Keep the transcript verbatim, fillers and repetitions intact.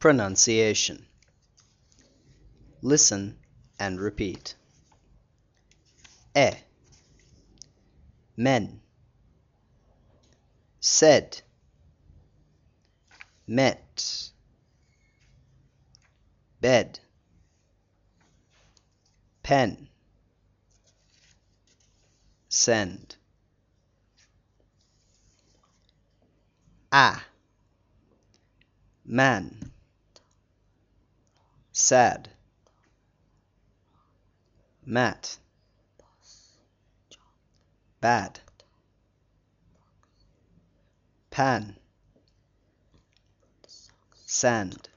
Pronunciation. Listen and repeat. E, men, said, met, bed, pen, send. A, man, sad, mat, bad, pan, sand.